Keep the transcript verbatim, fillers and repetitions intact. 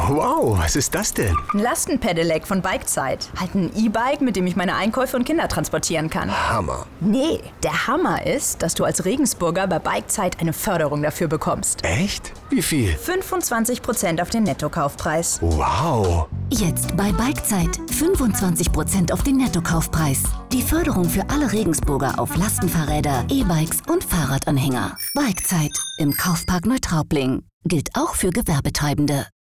Wow, was ist das denn? Ein Lastenpedelec von Bikezeit. Halt ein E-Bike, mit dem ich meine Einkäufe und Kinder transportieren kann. Hammer. Nee, der Hammer ist, dass du als Regensburger bei Bikezeit eine Förderung dafür bekommst. Echt? Wie viel? fünfundzwanzig Prozent auf den Nettokaufpreis. Wow. Jetzt bei Bikezeit fünfundzwanzig Prozent auf den Nettokaufpreis. Die Förderung für alle Regensburger auf Lastenfahrräder, E-Bikes und Fahrradanhänger. Bikezeit im Kaufpark Neutraubling. Gilt auch für Gewerbetreibende.